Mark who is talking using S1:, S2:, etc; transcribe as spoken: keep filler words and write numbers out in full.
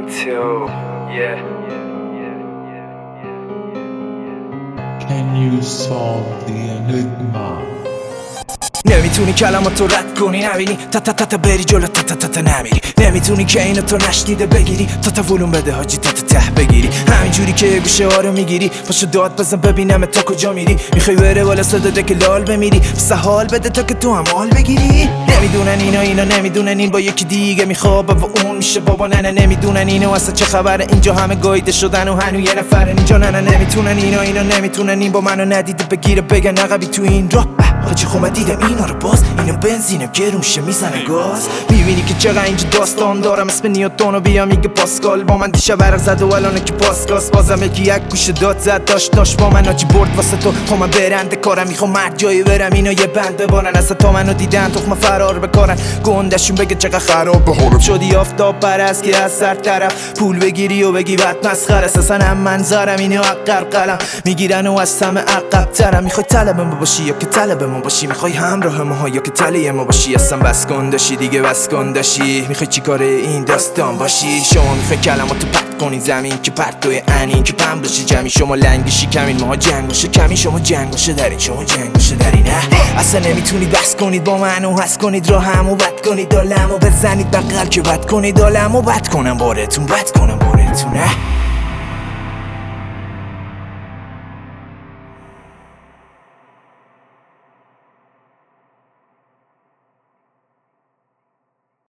S1: Until, yeah.
S2: Can you solve the enigma?
S3: نمیتونی کلاماتو رد کنی نبینی تا تا تا تا بری جلو تا تا تا تا نمیری نمیتونی که اینو تو نشنیده بگیری تا تا ولوم بده حاجی تا تا ته بگیری همینجوری که گوشه ها رو میگیری پاشو داد بزن ببینم تا کجا میری میخوای بره بالا صدا که لال بمیری بسه حال بده تا که تو هم حال بگیری نمیدونن اینا اینا نمیدونن این با یکی دیگه میخوابه و اون میشه بابا نه نه نمیدونن اینو اصلا چه خبره اینجا همه گاییده شدن و هنو یه نفرن اینجا نه نه نمیتونن اینا اینا نمیتونن این با منو ندیده بگیره بگن عقبی تو این راه حاجی خب من دیدم اینا رو باز اینو بنزینم گرون شه میزنه گاز میبینی که چقدر اینجا داستان دارم اسم نیوتونو بیا میگه پاسکال با من دیشب ورق زد و الانه که پاسکاس بازم یکی یک گوشه داد زد داشت داشت با من آجی برد واسه تو خب من برنده کارم میخوام مرد جایی برم اینا یه بند ببارن اصلا تا منو دیدن تخم فرار بکارن گندشون بگه چقدر خراب به حالم شدی آفتاب پرست که از سر طرف پول بگیری و بگی بعد مسخره اساسا هم منظرم اینو عقر قلم میگیرن و از همه عقب ترم میخوای طلب ما باشی یا که طلب ما باشی میخوای همراه ما یا که طلب ما باشی اصلا بس کن داشی دیگه بس کن داشی میخوای چیکار این داستان باشی شما میخوای کلماتو پرت کنی زمین که پرتوی انین که پم باشی جمعی شما لنگشی کمین ماها جنگوشه کمی شما جنگوشه دارین شما جنگوشه داری نه اصلا نمیتونید بس کنید با منو حس کنید راه همو بد کنید دالمو بزنید بغل که بد کنید دالمو بد کنم بارتون بد کنم بارتون نه